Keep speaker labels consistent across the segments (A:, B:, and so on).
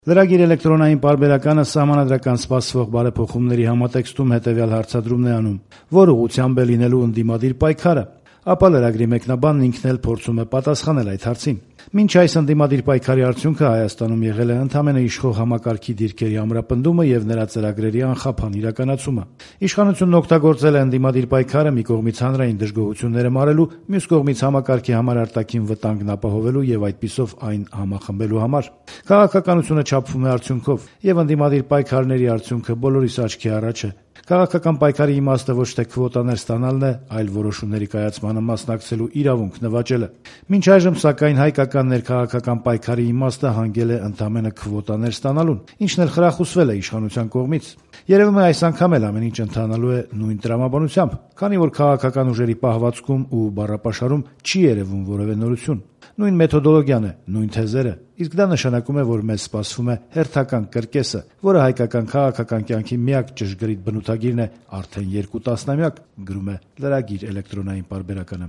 A: Լրագիր էլեկտրոնային պարբերականը սահմանադրական սպասվող բարեփոխումների համատեքստում հետևյալ հարցադրումն է անում. որ ուղղությամբ է լինելու ընդդիմադիր պայքարը, ապա լրագրի մեկնաբանն ինքն էլ փորձում է պատասխանել այդ հարցին։ Մինչ այս ընդդիմադիր պայքարի արդյունքը Հայաստանում եղել է ընդամենը իշխող համակարգի դիրքերի ամրապնդումը եւ նրա ծրագրերի անխափան իրականացումը։ Իշխանությունն օգտագործել է ընդդիմադիր պայքարը մի կողմից հանրային դժգոհությունները մարելու, մյուս կողմից համակարգի համար արտաքին վտանգն ապահովելու եւ այդպիսով այն համախմբելու համար։ Քաղաքականությունը չափվում է արդյունքով, եւ ընդդիմադիր պայքարների արդյունքը բոլորիս աչքի առաջ է։ Քաղաքական պայքարի իմաստը ոչ թե քվոտաներ ստանալն է, այլ որոշումների կայացմանը մասնակցելու իրավունք նվաճելը։ Մինչ այժմ, սակայն, հայկական ներքաղաքական պայքարի իմաստը հանգել է ընդամենը քվոտաներ ստանալուն, ինչն էլ խրախուսվել է իշխանության կողմից։ Երևում է այս անգամ էլ ամեն ինչ ընթանալու է նույն տրամաբանությամբ, քանի որ քաղաքական ուժերի պահվածքում ու բառապաշարում չի երևում որևէ նորություն։ Նույն մեթոդոլոգիան է, նույն թեզերը, իսկ դա նշանակում է, որ մեզ սպասվում է հերթական կրկեսը, որը հայկական քաղաքական կյանքի միակ ճշգրիտ բնութագիրն է արդեն 2 տասնամյակ, գրում է լրագիր էլեկտրոնային պարբերականը։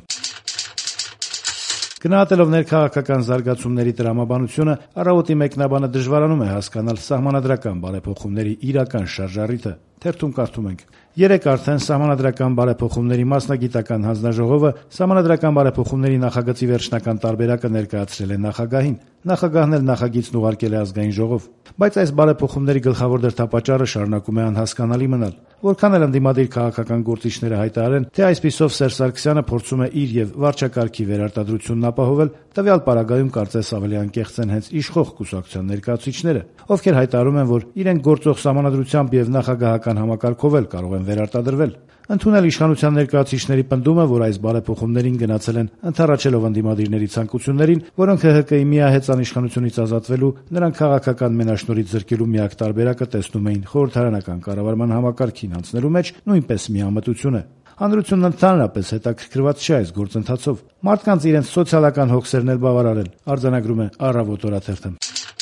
A: Գնահատելով ներքաղաքական զարգացումների տրամաբանությունը, Առավոտի մեկնաբանը դժվարանում է հասկանալ սահմանադրական բարեփոխումների իրական շարժառիթը։ Թերթում կարդում ենք. Երեկ արդեն Սահմանադրական բարեփոխումների մասնագիտական հանձնաժողովը Սահմանադրական բարեփոխումների նախագծի վերջնական տարբերակը ներկայացրել է նախագահին։ Նախագահն էլ նախագիծն ուղարկել է ազգային ժողով։ Բայց այս բարեփոխումների գլխավոր դրդապատճառը շարունակում է անհասկանալի մնալ։ Որքան էլ ընդդիմադիր քաղաքական գործիչները հայտարարեն, թե այսպիսով Սերժ Սարգսյանը փորձում է իր եւ վարչակարգի վերարտադրությունն ապահովել, տվյալ պարագայում կարծես ավելի անկեղծ են հենց իշխող կուսակցության ներկայացուցիչները, ովքեր հայտարարում են, որ իրենք գործող սահմանադրությամբ եւ նախագահական համակարգով էլ կարող են վերարտադրվել։ Ընդունել իշխանության ներկայացուցիչների պնդումը, որ այս բարեփոխումներին գնացել են ընդառաջելով ընդդիմադիրների ցանկություններին, որոնք ՀՀԿ-ի միահեծան իշխանությունից ազատվելու, նրանք քաղաքական մենաշնորհից զրկելու միակ տարբերակը տեսնում էին խորհրդարանական կառավարման համակարգին անցնելու մեջ, նույնպես միամտություն է։ Հանրությունն ընդհանրապես հետաքրքրված չէ այս գործընթացով։ Մարդկանց իրենց սոցիալական հոգսերն էլ բավարար են, արձանագրում է Առավոտ օրաթերթը։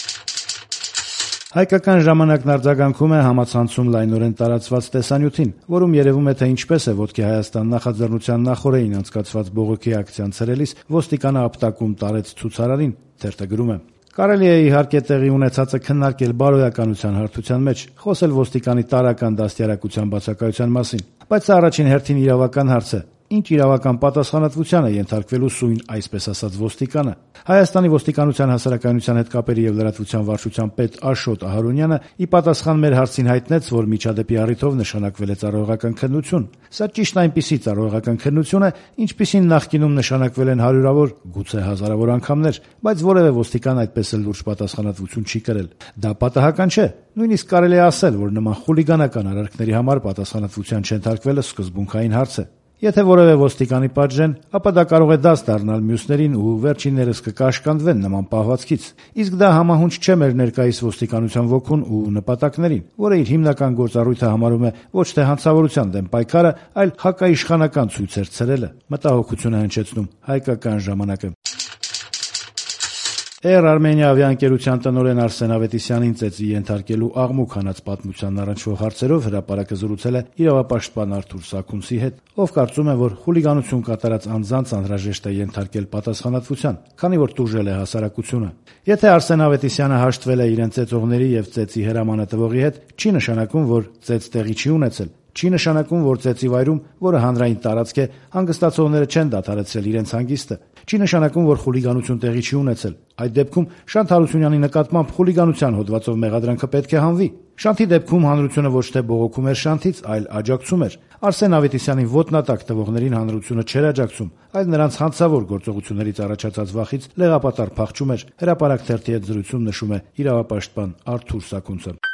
A: Հայկական ժամանակն արձագանքում է համացանցում լայնորեն տարածված տեսանյութին, որում երևում է, թե ինչպես է ոտքի Հայաստան նախաձեռնության նախօրեին անցկացված բողոքի ակցիան ցրելիս ոստիկանը ապտակում տարեց ցուցարարին, թերթը գրում է. Կարելի է իհարկե տեղի ունեցածը քննարկել բարոյականության հարթության մեջ, խոսել ոստիկանի տարրական դաստիարակության բացակայության մասին, բայց սա առաջին հերթին իրավական հարց է։ Ինչ իրավական պատասխանատվության է ենթարկվելու սույն այսպես ասած ոստիկանը։ Հայաստանի ոստիկանության հասարակայնության հետ կապերի եւ լրատվության վարչության պետ Աշոտ Ահարոնյանը ի պատասխան մեր հարցին հայտնեց, որ միջադեպի առիթով նշանակվել է ծառայողական քննություն։ Սա ճիշտ այնպիսի ծառայողական քննություն է, ինչպիսին նախկինում նշանակվել են հարյուրավոր, գուցե հազարավոր անգամներ, բայց որևէ ոստիկան այդպես էլ լուրջ պատասխանատվություն չի կրել։ Դա պատահական չէ։ Նույնիսկ կարելի է ասել, որ նման խուլիգանական արարքների համար պատասխանատվության չենթարկվելը սկզբունքային հարց է։ Եթե որևէ ոստիկանի պատժեն, ապա դա կարող է դաս դառնալ մյուսներին ու վերջիններս կկաշկանդվեն նման պահվածքից։ Իսկ դա համահունչ չէ մեր ներկայիս ոստիկանության ոգուն ու նպատակներին, որը իր հիմնական գործառույթը համարում է ոչ թե հանցավորության դեմ պայքարը, այլ հակաիշխանական ցույցեր ցրելը։ Մտահոգություն է հնչեցնում Հայկական ժամանակը։ Air Armenia ավիաընկերության տնօրեն Արսեն Ավետիսյանին ծեծի ենթարկելու աղմուկ հանած պատմությանն առնչվող հարցերով հրապարակը զրուցել է իրավապաշտպան Արթուր Սաքունցի հետ, ով կարծում է, որ խուլիգանություն կատարած անձանց անհրաժեշտ է ենթարկել պատասխանատվության, քանի որ տուժել է հասարակությունը։ Եթե Արսեն Ավետիսյանը հաշտվել է իրեն ծեծողների եւ ծեծի հրամանը տվողի հետ, չի նշանակում, որ ծեծ տեղի չի ունեցել։ Չի նշանակում, որ ծեծի վայրում, որը հանրային տարածք է, հանգստացողները չեն դադարեցրել իրենց հանգիստը։ Չի նշանակում, որ խուլիգանություն տեղի չի ունեցել։ Այդ դեպքում Շանթ Հարությունյանի նկատմամբ խուլիգանության հոդվածով մեղադրանքը պետք է հանվի։ Շանթի դեպքում հանրությունը ոչ թե բողոքում էր Շանթից, այլ աջակցում էր։ Արսեն Ավետիսյանին ոտնատակ տվողներին հանրությունը չէր աջակցում, այլ նրանց հանցավոր գործողություններից առաջացած վախից լեղապատառ փախչում էր։ Հրապարակ թերթի հետ զրույցում նշում է իրավապաշտպան Արթուր Սաքունցը։